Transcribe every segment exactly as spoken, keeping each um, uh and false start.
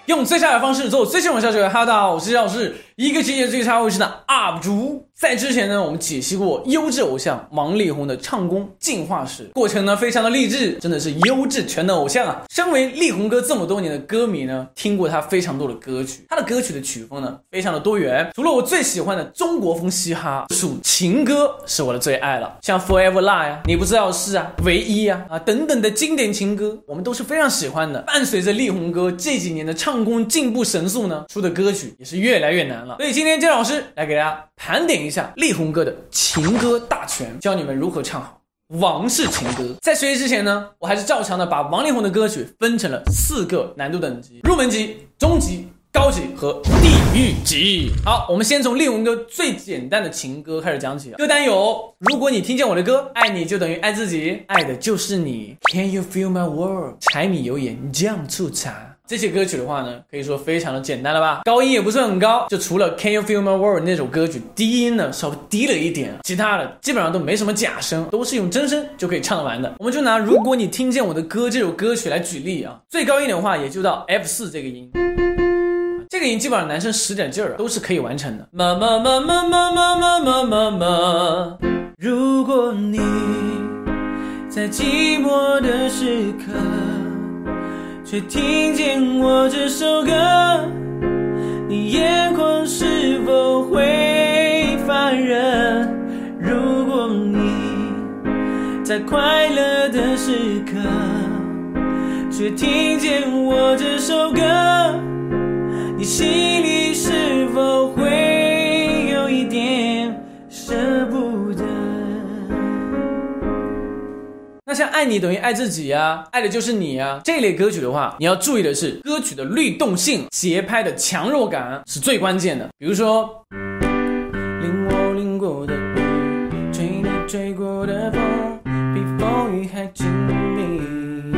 用最差的方式做最新闻消息。哈喽，大家好，我是赵氏，一个世界最差卫视的 U P 主。在之前呢，我们解析过优质偶像王力宏的唱功进化史，过程呢非常的励志，真的是优质全能偶像啊。身为力宏哥这么多年的歌迷呢，听过他非常多的歌曲，他的歌曲的曲风呢非常的多元，除了我最喜欢的中国风嘻哈，属情歌是我的最爱了，像 Forever Lie 啊，你不知道是啊，唯一啊啊等等的经典情歌，我们都是非常喜欢的。伴随着力宏哥这几年的唱功进步神速呢，出的歌曲也是越来越难了。所以今天姜老师来给大家盘点一下力宏哥的情歌大全，教你们如何唱好王室情歌。在学习之前呢，我还是照常的把王力宏的歌曲分成了四个难度等级：入门级、中级、高级和地狱级。好，我们先从力宏哥最简单的情歌开始讲起。歌单有：如果你听见我的歌，爱你就等于爱自己，爱的就是你， Can you feel my world， 柴米油盐酱醋茶。这些歌曲的话呢，可以说非常的简单了吧，高音也不算很高，就除了 Can You Feel My World 那首歌曲低音呢稍微低了一点，其他的基本上都没什么假声，都是用真声就可以唱得完的。我们就拿如果你听见我的歌这首歌曲来举例啊，最高音的话也就到 F 四 这个音，这个音基本上男生使点劲儿、啊、都是可以完成的。嘛嘛嘛嘛嘛嘛嘛嘛嘛嘛，如果你在寂寞的时刻却听见我这首歌，你眼眶是否会发热？如果你在快乐的时刻却听见我这首歌，你心里是否会有一点舍不得？那像爱你等于爱自己啊，爱的就是你啊，这类歌曲的话，你要注意的是歌曲的律动性，节拍的强弱感是最关键的。比如说淋我淋过的雨，吹你吹过的风，比风雨还紧密，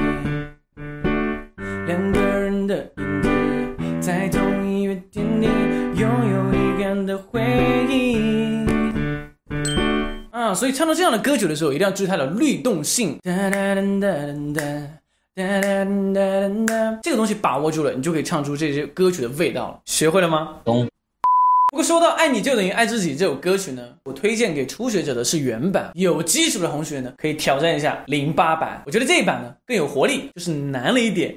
两个人的影子在同一个天地，拥有遗憾的回忆啊，所以唱到这样的歌曲的时候，一定要注意它的律动性。这个东西把握住了，你就可以唱出这些歌曲的味道了。学会了吗？懂。不过说到爱你就等于爱自己这首歌曲呢，我推荐给初学者的是原版，有基础的同学呢可以挑战一下零八版。我觉得这一版呢更有活力，就是难了一点。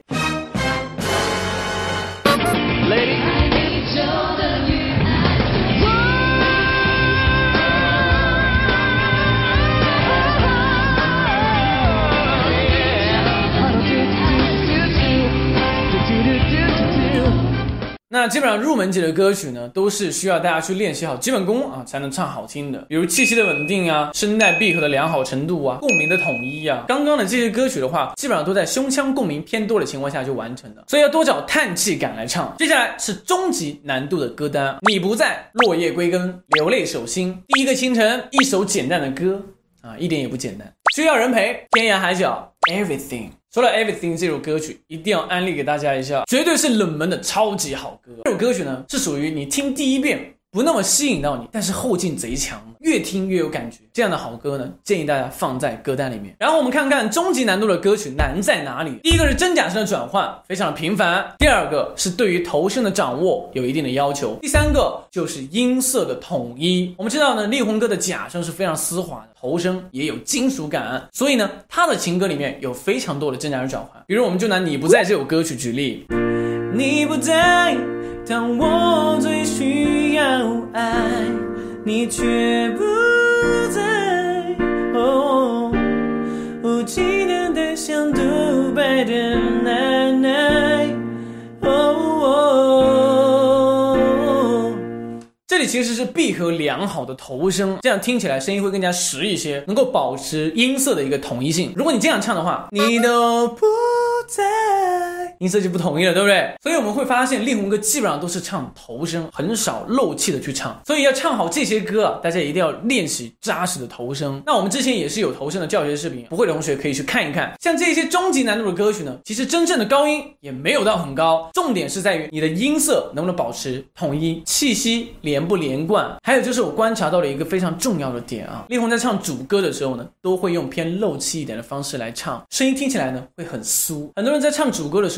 那基本上入门级的歌曲呢，都是需要大家去练习好基本功啊，才能唱好听的。比如气息的稳定啊，声带闭合的良好程度啊，共鸣的统一啊。刚刚的这些歌曲的话，基本上都在胸腔共鸣偏多的情况下就完成的，所以要多找叹气感来唱。接下来是中级难度的歌单，你不在，落叶归根，流泪手心，第一个清晨，一首简单的歌啊，一点也不简单。需要人陪，天涯海角 Everything。说到 Everything 这首歌曲，一定要安利给大家一下，绝对是冷门的超级好歌。这首歌曲呢，是属于你听第一遍不那么吸引到你，但是后劲贼强，越听越有感觉，这样的好歌呢，建议大家放在歌单里面。然后我们看看中级难度的歌曲难在哪里。第一个是真假声的转换非常的频繁，第二个是对于头声的掌握有一定的要求，第三个就是音色的统一。我们知道呢，力宏哥的假声是非常丝滑的，头声也有金属感，所以呢他的情歌里面有非常多的真假声转换。比如我们就拿你不在这首歌曲举例，你不在，当我最需要爱，你却不在，哦，我记得的像独白的奶奶，哦哦，这里其实是闭合良好的头声，这样听起来声音会更加实一些，能够保持音色的一个统一性。如果你这样唱的话，你都不在，音色就不统一了，对不对？所以我们会发现力宏哥基本上都是唱头声，很少漏气的去唱，所以要唱好这些歌啊，大家一定要练习扎实的头声。那我们之前也是有头声的教学视频，不会的同学可以去看一看。像这些中级难度的歌曲呢，其实真正的高音也没有到很高，重点是在于你的音色能不能保持统一，气息连不连贯。还有就是我观察到了一个非常重要的点啊，力宏在唱主歌的时候呢，都会用偏漏气一点的方式来唱，声音听起来呢会很酥。很多人在唱主歌的时候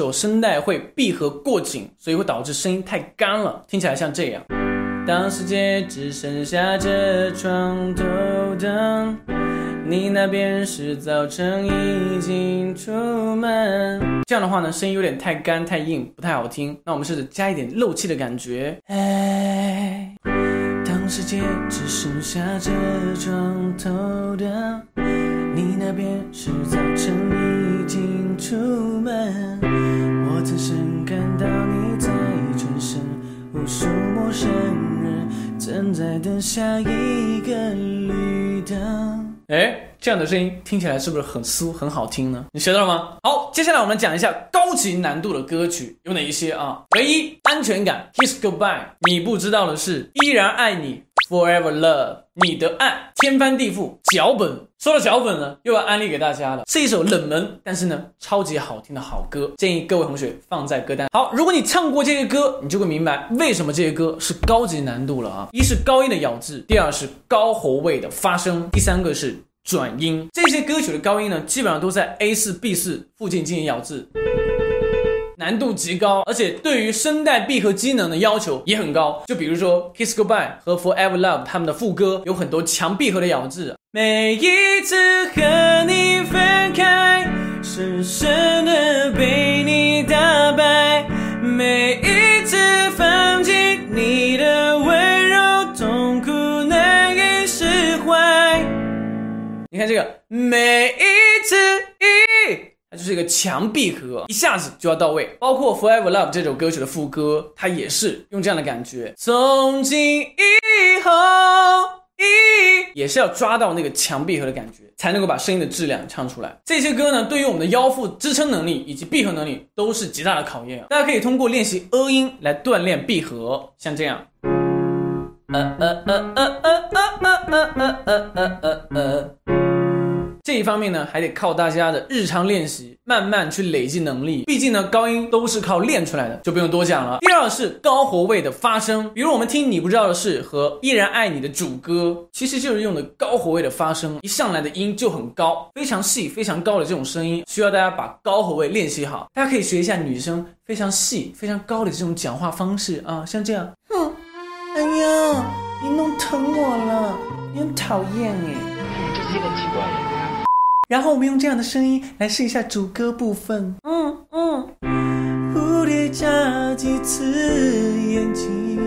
候声带会闭合过紧，所以会导致声音太干了，听起来像这样。当世界只剩下这床头灯，你那边是早晨已经出门。这样的话呢，声音有点太干太硬，不太好听。那我们试着加一点漏气的感觉。哎，当世界只剩下这床头灯，你那边是早晨已经出门。我曾深感到你在转身，无数陌生人正在等下一个绿灯。哎，这样的声音听起来是不是很酥很好听呢？你学到了吗？好，接下来我们讲一下高级难度的歌曲有哪一些啊？唯一安全感 Kiss Goodbye， 你不知道的是依然爱你 Forever Love， 你的爱天翻地覆，脚本。说到脚本呢，又要安利给大家了，是一首冷门但是呢超级好听的好歌，建议各位同学放在歌单。好，如果你唱过这个歌，你就会明白为什么这个歌是高级难度了啊！一是高音的咬字，第二是高喉位的发声，第三个是转音。这些歌曲的高音呢，基本上都在 A 四 B 四 附近进行咬字，难度极高，而且对于声带闭合机能的要求也很高。就比如说 Kiss Goodbye 和 Forever Love 他们的副歌有很多强闭合的咬字。每一次和你分开，深深的被你打败，每一次放弃你的温柔，痛苦难以释怀。你看这个每一次一，它就是一个强闭合，一下子就要到位。包括 Forever Love 这首歌曲的副歌，它也是用这样的感觉，从今以后一，也是要抓到那个强闭合的感觉，才能够把声音的质量唱出来。这些歌呢，对于我们的腰腹支撑能力以及闭合能力都是极大的考验。大家可以通过练习呃音来锻炼闭合，像这样。呃呃呃呃呃呃呃呃呃呃呃呃。这一方面呢，还得靠大家的日常练习，慢慢去累积能力。毕竟呢，高音都是靠练出来的，就不用多讲了。第二是高喉位的发声，比如我们听你不知道的事和依然爱你的主歌，其实就是用的高喉位的发声，一上来的音就很高，非常细非常高的这种声音，需要大家把高喉位练习好。大家可以学一下女生非常细非常高的这种讲话方式啊，像这样。哼，哎呀，你弄疼我了，你很讨厌耶。 这是一个很奇怪的人。 然后我们用这样的声音来试一下主歌部分。嗯嗯，蝴蝶眨几次眼睛，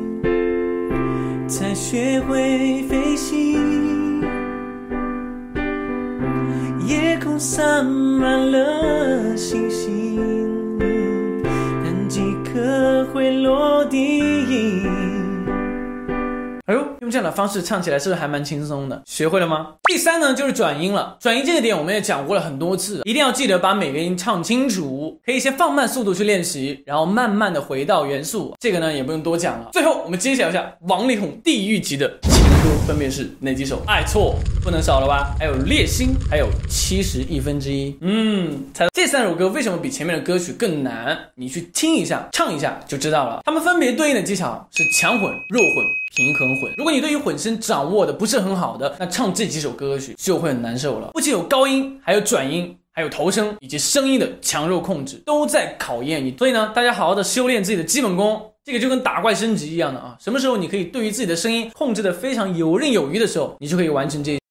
才学会飞行。夜空洒满了星星，但几颗会落地。哎呦，用这样的方式唱起来是不是还蛮轻松的？学会了吗？第三呢，就是转音了。转音这个点我们也讲过了很多次，一定要记得把每个音唱清楚。可以先放慢速度去练习，然后慢慢的回到原速。这个呢也不用多讲了。最后我们揭晓一下王力宏地狱级的情歌分别是哪几首？爱错不能少了吧？还有烈心，还有七十亿分之一。嗯，猜这三首歌为什么比前面的歌曲更难？你去听一下，唱一下就知道了。它们分别对应的技巧是强混、弱混、平衡混。如果你对于混声掌握的不是很好的，那唱这几首歌曲就会很难受了。不仅有高音，还有转音，还有头声以及声音的强弱控制，都在考验你。所以呢，大家好好的修炼自己的基本功，这个就跟打怪升级一样的啊。什么时候你可以对于自己的声音控制的非常游刃有余的时候，你就可以完成这